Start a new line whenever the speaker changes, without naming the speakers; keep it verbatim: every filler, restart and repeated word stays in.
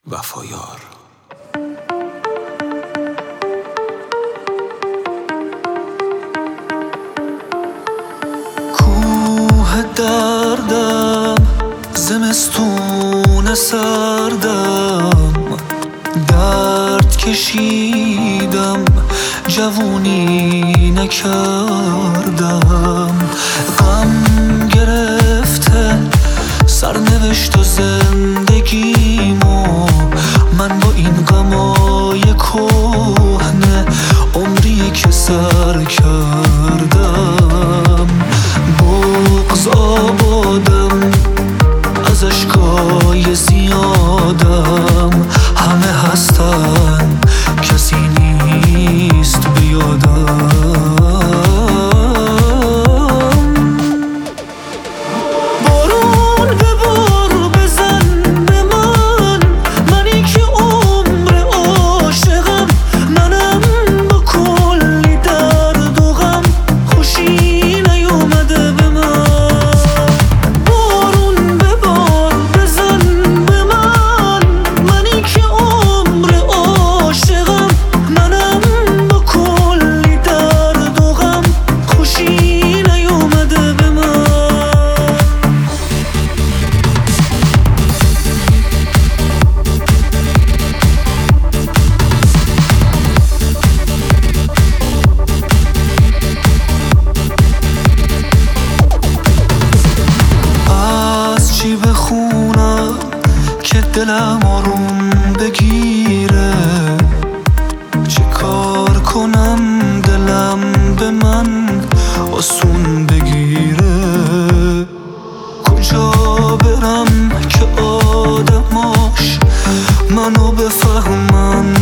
وفایار. کوه دردم، زمستون سردم، درد کشیدم جوونی نکردم. غم گرفته سرنوشت و زندگیمو، من با این غمای کهنه عمری که سر کردم. بغض آبادم، از اشکای زیادم، همه هستن کسی نیست به یادم. که دلم آروم بگیره، چه کار کنم دلم به من آسون بگیره. کجا برم که آدماش منو بفهمن،